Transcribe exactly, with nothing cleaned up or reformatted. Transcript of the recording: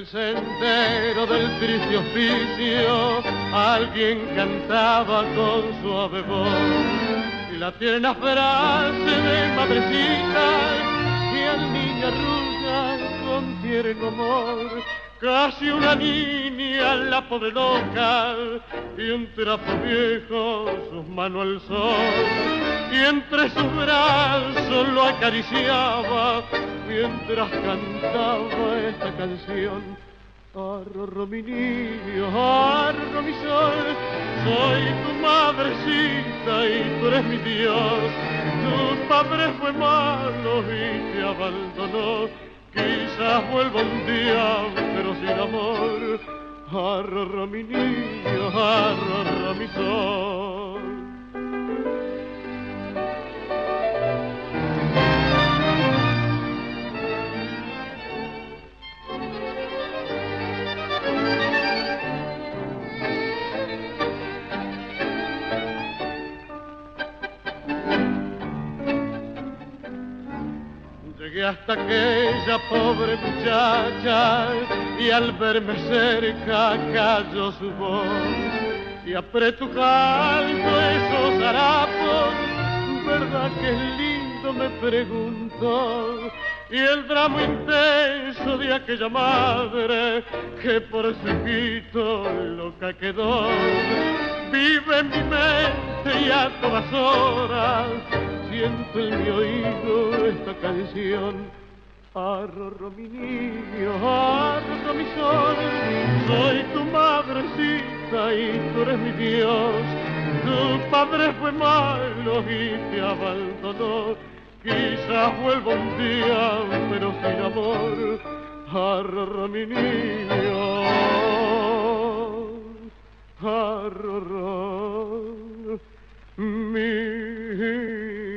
sendero del triste oficio alguien cantaba con suave voz y la tierna frase de madrecita y al niño arruga con tierno amor. Casi una niña, la pobre loca, y un trapo viejo sus manos al sol, y entre sus brazos lo acariciaba mientras cantaba esta canción. Arro mi niño, arro mi sol, soy tu madrecita y tú eres mi Dios. Tu padre fue malo y te abandonó, quizás vuelva un día, pero sin amor. Arro mi niño, arro mi sol. Llegué hasta aquella pobre muchacha y al verme cerca cayó su voz y apretujando esos harapos, ¿verdad que es lindo?, me preguntó. Y el drama intenso de aquella madre que por su hijito loca quedó vive en mi mente y a todas horas siento en mi oído esta canción. Arro mi niño, arro mi sol, soy tu madrecita y tú eres mi Dios. Tu padre fue malo y te abandonó, quizás vuelva un día, pero sin amor. Arro mi niño, arro mi